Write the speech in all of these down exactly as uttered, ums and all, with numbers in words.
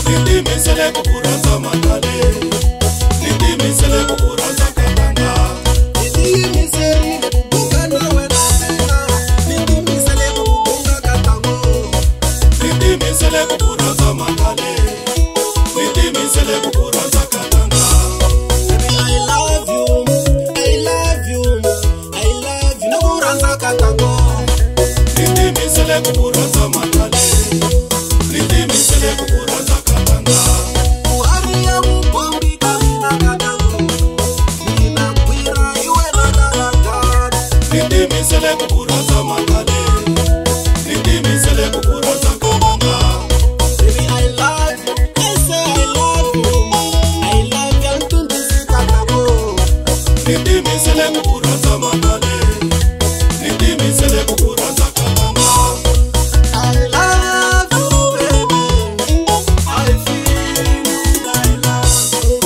Nitimisele kukuranza makale, nitimisele kukuranza katanga. Nitimisele kukunga nawe na tena, nitimisele kukunga katango. Nitimisele kukuranza makale, nitimisele kukuranza katanga. Baby, I love you, I love you, I love you, kukuranza katango. Nitimisele kukuranza makale, nitimisele kukuranza katanga. Uhari ya mupombi kamina katango, nina kwira iwe na daragad. Nitimisele kukuranza makale, nitimisele kukuranza katanga. Baby, I love you, I say I love you, I love you, ntundisi katango. Nitimisele kukuranza makale, nitimisele kukuranza katanga. I love you, baby, I feel I love you.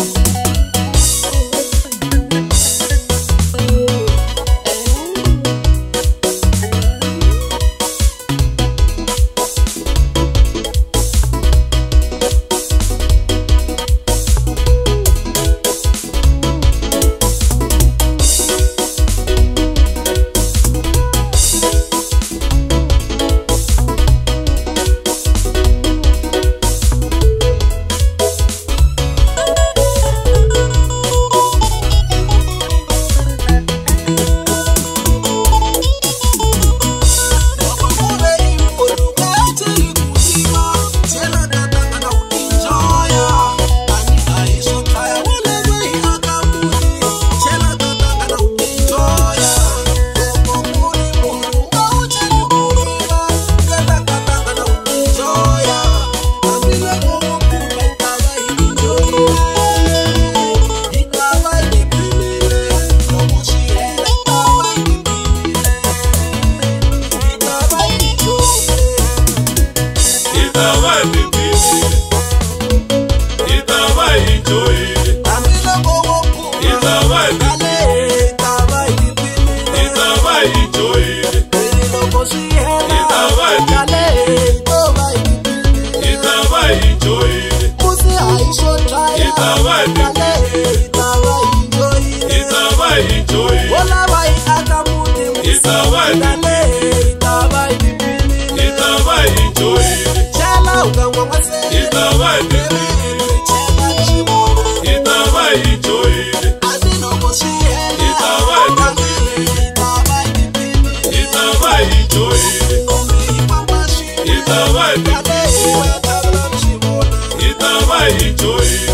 Itabai, itabai, itabai, itabai, itabai,